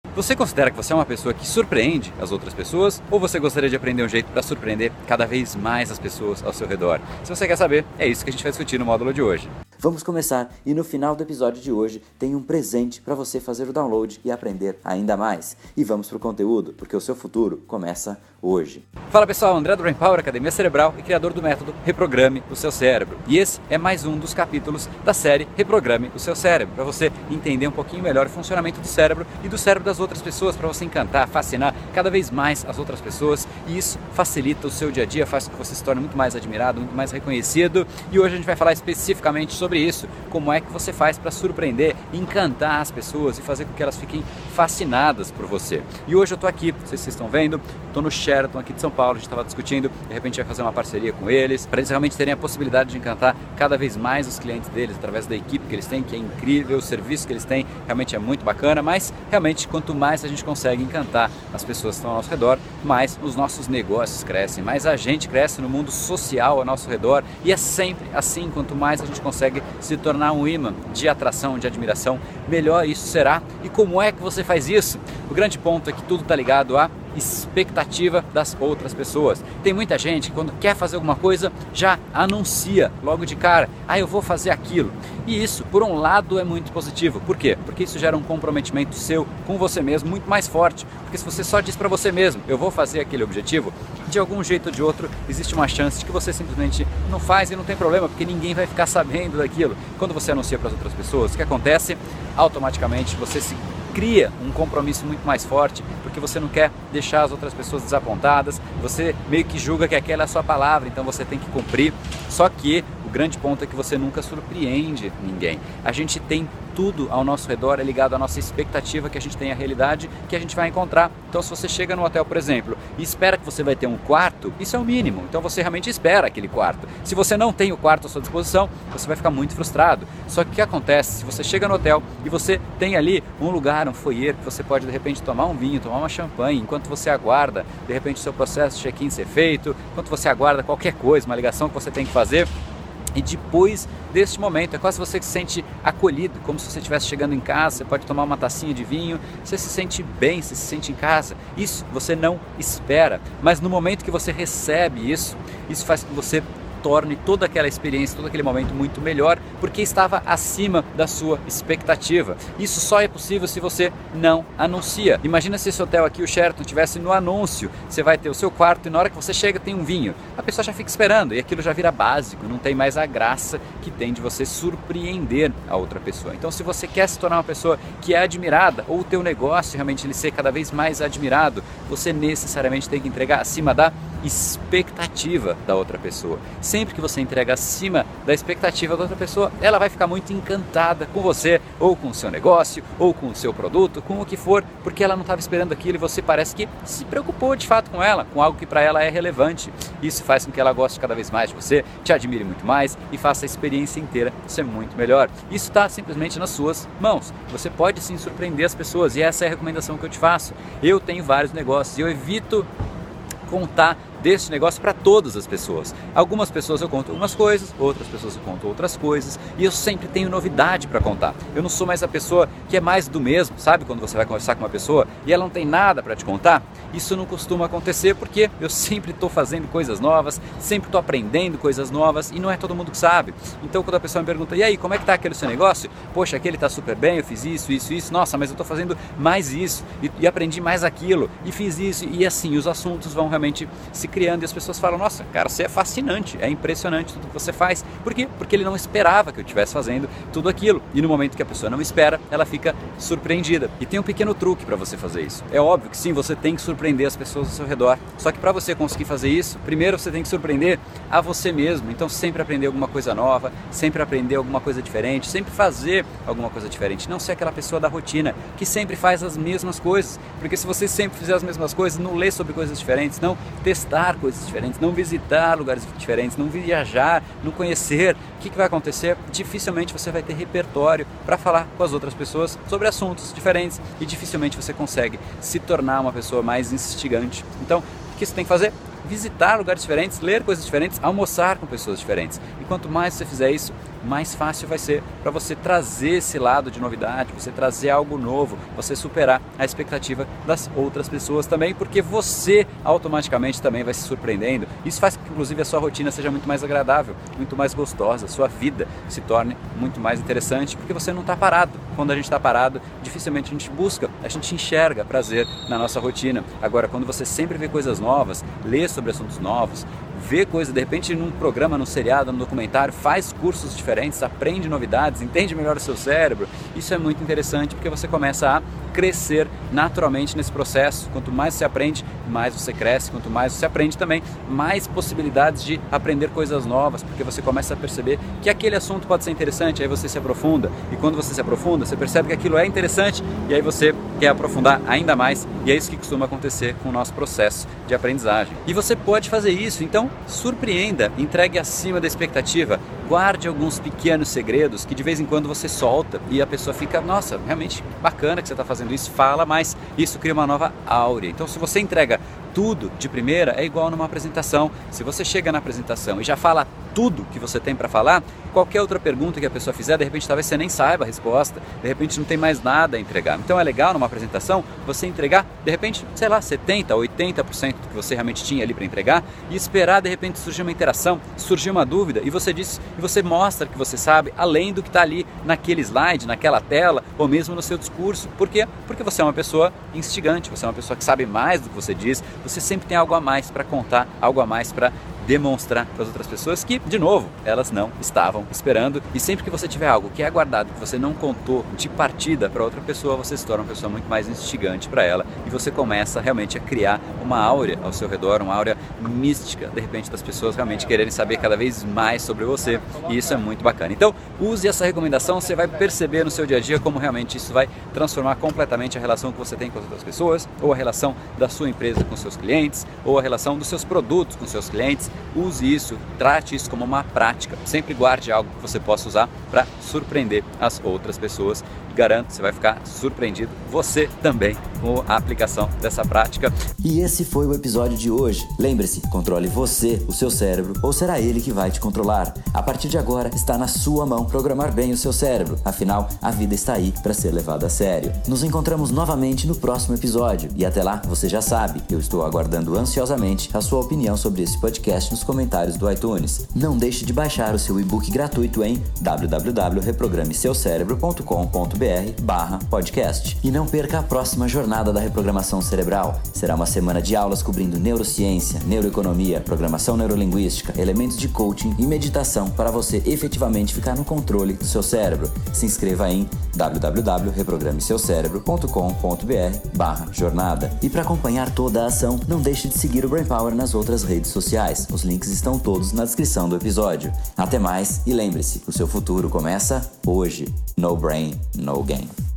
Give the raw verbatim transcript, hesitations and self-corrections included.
Você considera que você é uma pessoa que surpreende as outras pessoas ou você gostaria de aprender um jeito para surpreender cada vez mais as pessoas ao seu redor? Se você quer saber, é isso que a gente vai discutir no módulo de hoje. Vamos começar e no final do episódio de hoje tem um presente para você fazer o download e aprender ainda mais. E vamos pro conteúdo, porque o seu futuro começa hoje. Fala pessoal, André do Brain Power, Academia Cerebral e criador do método Reprograme o Seu Cérebro. E esse é mais um dos capítulos da série Reprograme o Seu Cérebro, para você entender um pouquinho melhor o funcionamento do cérebro e do cérebro das outras pessoas, para você encantar, fascinar cada vez mais as outras pessoas, e isso facilita o seu dia a dia, faz com que você se torne muito mais admirado, muito mais reconhecido. E hoje a gente vai falar especificamente sobre isso, como é que você faz para surpreender, encantar as pessoas e fazer com que elas fiquem fascinadas por você. E hoje eu estou aqui, não sei se vocês estão vendo, estou no Sheraton aqui de São Paulo, a gente estava discutindo, de repente vai fazer uma parceria com eles, para eles realmente terem a possibilidade de encantar cada vez mais os clientes deles, através da equipe que eles têm, que é incrível, o serviço que eles têm realmente é muito bacana, mas realmente quanto mais a gente consegue encantar as pessoas que estão ao nosso redor, mais os nossos negócios crescem, mais a gente cresce no mundo social ao nosso redor, e é sempre assim, quanto mais a gente consegue se tornar um imã de atração, de admiração, melhor isso será. E como é que você faz isso? O grande ponto é que tudo está ligado à expectativa das outras pessoas. Tem muita gente que quando quer fazer alguma coisa já anuncia logo de cara, ah, eu vou fazer aquilo. E isso, por um lado, é muito positivo. Por quê? Porque isso gera um comprometimento seu com você mesmo muito mais forte. Porque se você só diz para você mesmo, eu vou fazer aquele objetivo, de algum jeito ou de outro existe uma chance de que você simplesmente não faz e não tem problema, porque ninguém vai ficar sabendo daquilo. Quando você anuncia para as outras pessoas, o que acontece? Automaticamente você se cria um compromisso muito mais forte, porque você não quer deixar as outras pessoas desapontadas, você meio que julga que aquela é a sua palavra, então você tem que cumprir. Só que o grande ponto é que você nunca surpreende ninguém. A gente tem tudo ao nosso redor, é ligado à nossa expectativa que a gente tem, a realidade que a gente vai encontrar. Então se você chega no hotel, por exemplo, e espera que você vai ter um quarto, isso é o mínimo, então você realmente espera aquele quarto. Se você não tem o quarto à sua disposição, você vai ficar muito frustrado. Só que o que acontece? Se você chega no hotel e você tem ali um lugar, um foyer, que você pode de repente tomar um vinho, tomar uma champanhe, enquanto você aguarda de repente o seu processo de check-in ser feito, enquanto você aguarda qualquer coisa, uma ligação que você tem que fazer. E depois deste momento, é quase você que se sente acolhido, como se você estivesse chegando em casa, você pode tomar uma tacinha de vinho, você se sente bem, você se sente em casa. Isso você não espera, mas no momento que você recebe isso, isso faz com que você torne toda aquela experiência, todo aquele momento muito melhor, porque estava acima da sua expectativa. Isso só é possível se você não anuncia. Imagina se esse hotel aqui, o Sheraton, tivesse no anúncio, você vai ter o seu quarto e na hora que você chega tem um vinho. A pessoa já fica esperando e aquilo já vira básico, não tem mais a graça que tem de você surpreender a outra pessoa. Então se você quer se tornar uma pessoa que é admirada, ou o teu negócio realmente ele ser cada vez mais admirado, você necessariamente tem que entregar acima da expectativa da outra pessoa. Sempre que você entrega acima da expectativa da outra pessoa, ela vai ficar muito encantada com você, ou com o seu negócio, ou com o seu produto, com o que for, porque ela não estava esperando aquilo e você parece que se preocupou de fato com ela, com algo que para ela é relevante. Isso faz com que ela goste cada vez mais de você, te admire muito mais e faça a experiência inteira ser muito melhor. Isso está simplesmente nas suas mãos. Você pode sim surpreender as pessoas e essa é a recomendação que eu te faço. Eu tenho vários negócios e eu evito contar deste negócio para todas as pessoas. Algumas pessoas eu conto algumas coisas, outras pessoas eu conto outras coisas, e eu sempre tenho novidade para contar. Eu não sou mais a pessoa que é mais do mesmo, sabe? Quando você vai conversar com uma pessoa e ela não tem nada para te contar, isso não costuma acontecer porque eu sempre estou fazendo coisas novas, sempre estou aprendendo coisas novas e não é todo mundo que sabe. Então quando a pessoa me pergunta, e aí, como é que está aquele seu negócio? Poxa, aquele está super bem, eu fiz isso, isso, isso, nossa, mas eu estou fazendo mais isso e, e aprendi mais aquilo e fiz isso, e assim, os assuntos vão realmente se criando e as pessoas falam, nossa, cara, você é fascinante, é impressionante tudo que você faz. Por quê? Porque ele não esperava que eu estivesse fazendo tudo aquilo. E no momento que a pessoa não espera, ela fica surpreendida. E tem um pequeno truque para você fazer isso. É óbvio que sim, você tem que surpreender as pessoas ao seu redor. Só que para você conseguir fazer isso, primeiro você tem que surpreender a você mesmo. Então sempre aprender alguma coisa nova, sempre aprender alguma coisa diferente, sempre fazer alguma coisa diferente. Não ser aquela pessoa da rotina que sempre faz as mesmas coisas. Porque se você sempre fizer as mesmas coisas, não ler sobre coisas diferentes, não testar coisas diferentes, não visitar lugares diferentes, não viajar, não conhecer, o que, que vai acontecer? Dificilmente você vai ter repertório para falar com as outras pessoas sobre assuntos diferentes e dificilmente você consegue se tornar uma pessoa mais instigante. Então, o que você tem que fazer? Visitar lugares diferentes, ler coisas diferentes, almoçar com pessoas diferentes. E quanto mais você fizer isso, mais fácil vai ser para você trazer esse lado de novidade, você trazer algo novo, você superar a expectativa das outras pessoas também, porque você automaticamente também vai se surpreendendo. Isso faz com que inclusive a sua rotina seja muito mais agradável, muito mais gostosa, a sua vida se torne muito mais interessante, porque você não está parado. Quando a gente está parado, dificilmente a gente busca, a gente enxerga prazer na nossa rotina. Agora, quando você sempre vê coisas novas, lê sobre assuntos novos, vê coisas, de repente num programa, num seriado, num documentário, faz cursos diferentes, aprende novidades, entende melhor o seu cérebro, isso é muito interessante porque você começa a crescer naturalmente nesse processo. Quanto mais você aprende, mais você cresce. Quanto mais você aprende também, mais possibilidades de aprender coisas novas, porque você começa a perceber que aquele assunto pode ser interessante, aí você se aprofunda, e quando você se aprofunda, você percebe que aquilo é interessante, e aí você quer aprofundar ainda mais, e é isso que costuma acontecer com o nosso processo de aprendizagem. E você pode fazer isso, então surpreenda, entregue acima da expectativa, guarde alguns pequenos segredos que de vez em quando você solta e a pessoa fica, nossa, realmente bacana que você está fazendo isso, fala mais, isso cria uma nova áurea. Então se você entrega tudo de primeira, é igual numa apresentação. Se você chega na apresentação e já fala tudo que você tem para falar, qualquer outra pergunta que a pessoa fizer, de repente talvez você nem saiba a resposta, de repente não tem mais nada a entregar. Então é legal numa apresentação você entregar, de repente, sei lá, setenta, oitenta por cento do que você realmente tinha ali para entregar e esperar de repente surgir uma interação, surgir uma dúvida e você diz, e você mostra que você sabe além do que está ali naquele slide, naquela tela ou mesmo no seu discurso. Por quê? Porque você é uma pessoa instigante, você é uma pessoa que sabe mais do que você diz, você sempre tem algo a mais para contar, algo a mais para demonstrar para as outras pessoas que, de novo, elas não estavam esperando. E sempre que você tiver algo que é guardado, que você não contou de partida para outra pessoa, você se torna uma pessoa muito mais instigante para ela e você começa realmente a criar uma áurea ao seu redor, uma áurea mística, de repente, das pessoas realmente quererem saber cada vez mais sobre você, e isso é muito bacana. Então, use essa recomendação, você vai perceber no seu dia a dia como realmente isso vai transformar completamente a relação que você tem com as outras pessoas, ou a relação da sua empresa com seus clientes, ou a relação dos seus produtos com seus clientes. Use isso, trate isso como uma prática. Sempre guarde algo que você possa usar para surpreender as outras pessoas. E garanto que você vai ficar surpreendido, você também, com a aplicação dessa prática. E esse foi o episódio de hoje. Lembre-se, controle você, o seu cérebro, ou será ele que vai te controlar? A partir de agora, está na sua mão programar bem o seu cérebro. Afinal, a vida está aí para ser levada a sério. Nos encontramos novamente no próximo episódio. E até lá, você já sabe, eu estou aguardando ansiosamente a sua opinião sobre esse podcast nos comentários do iTunes. Não deixe de baixar o seu e-book gratuito em w w w ponto reprograme seu cérebro ponto com ponto b r barra podcast. E não perca a próxima jornada da reprogramação cerebral. Será uma semana de aulas cobrindo neurociência, neuroeconomia, programação neurolinguística, elementos de coaching e meditação para você efetivamente ficar no controle do seu cérebro. Se inscreva em w w w ponto reprograme seu cérebro ponto com ponto b r barra jornada. E para acompanhar toda a ação, não deixe de seguir o Brain Power nas outras redes sociais. Os links estão todos na descrição do episódio. Até mais e lembre-se, o seu futuro começa hoje. No brain, no game.